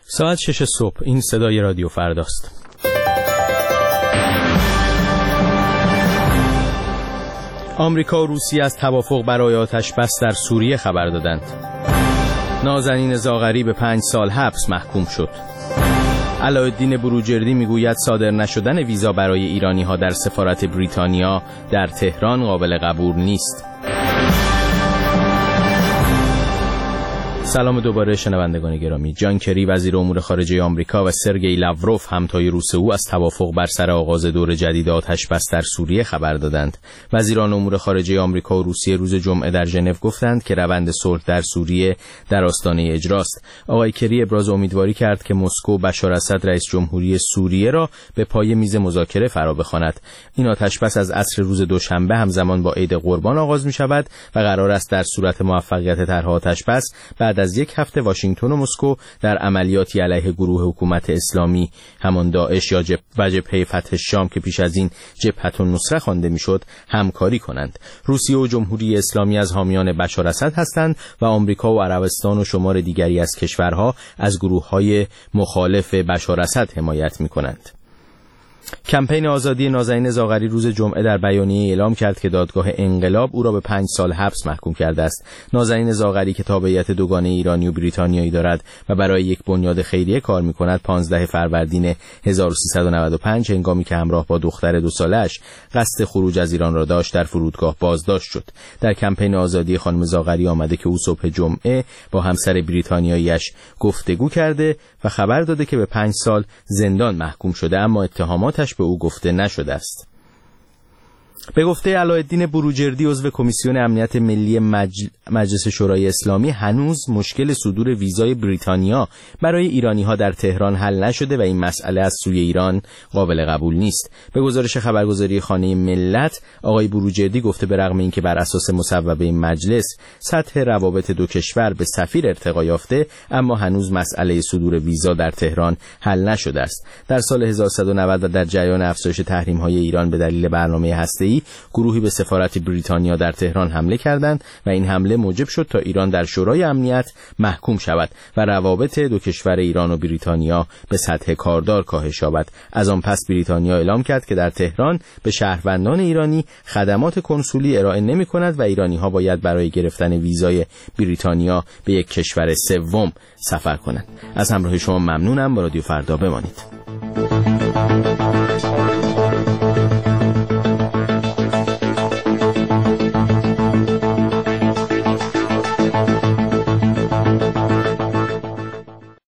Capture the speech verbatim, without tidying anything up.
ساعت شش صبح. این صدای رادیو فرداست. آمریکا و روسیه از توافق برای آتش‌بس در سوریه خبر دادند. نازنین زاغری به پنج سال حبس محکوم شد. علاءالدین بروجردی میگوید صادر نشدن ویزا برای ایرانی‌ها در سفارت بریتانیا در تهران قابل قبول نیست. سلام دوباره شنوندگان گرامی. جان کری وزیر امور خارجه آمریکا و سرگئی لاوروف همتای روس او از توافق بر سر آغاز دور جدید آتش‌بس در سوریه خبر دادند. وزیران امور خارجه آمریکا و روسیه روز جمعه در ژنو گفتند که روند صلح در سوریه در آستانه اجراست. آقای کری ابراز امیدواری کرد که مسکو بشار اسد رئیس جمهوری سوریه را به پای میز مذاکره فرا بخواند. این آتش‌بس از عصر روز دوشنبه همزمان با عید قربان آغاز می‌شود و قرار است در صورت موفقیت طرح آتش‌بس بعد از یک هفته واشنگتن و مسکو در عملیاتی علیه گروه حکومت اسلامی همان داعش یا جب و جبهه فتح شام که پیش از این جبهة النصره خوانده میشد همکاری کنند. روسیه و جمهوری اسلامی از حامیان بشار اسد هستند و آمریکا و عربستان و شمار دیگری از کشورها از گروه‌های مخالف بشار اسد حمایت می‌کنند. کمپین آزادی نازنین زاغری روز جمعه در بیانیه اعلام کرد که دادگاه انقلاب او را به پنج سال حبس محکوم کرده است. نازنین زاغری که تابعیت دوگانه ایرانی و بریتانیایی دارد و برای یک بنیاد خیریه کار می‌کند، پانزده فروردین هزار و سیصد و نود و پنج هنگامی که همراه با دختر دو سالش قصد خروج از ایران را داشت در فرودگاه بازداشت شد. در کمپین آزادی خانم زاغری آمده که او صبح جمعه با همسر بریتانیایی‌اش گفتگو کرده و خبر داده که به پنج سال زندان محکوم شده، اما اتهامات به او گفته نشده است. به گفته علاءالدین بروجردی عضو کمیسیون امنیت ملی مجل... مجلس شورای اسلامی، هنوز مشکل صدور ویزای بریتانیا برای ایرانی‌ها در تهران حل نشده و این مسئله از سوی ایران قابل قبول نیست. به گزارش خبرگزاری خانه ملت، آقای بروجردی گفته به رغم اینکه بر اساس مصوبه مجلس سطح روابط دو کشور به سفیر ارتقا یافته، اما هنوز مسئله صدور ویزا در تهران حل نشده است. در سال هزار و سیصد و نود در جریان افزایش تحریم‌های ایران به دلیل برنامه هسته‌ای، گروهی به سفارت بریتانیا در تهران حمله کردند و این حمله موجب شد تا ایران در شورای امنیت محکوم شود و روابط دو کشور ایران و بریتانیا به سطح کاردار کاهش یابد. از آن پس بریتانیا اعلام کرد که در تهران به شهروندان ایرانی خدمات کنسولی ارائه نمی‌کند و ایرانی‌ها باید برای گرفتن ویزای بریتانیا به یک کشور سوم سفر کنند. از همراهی شما ممنونم. با رادیو فردا بمانید.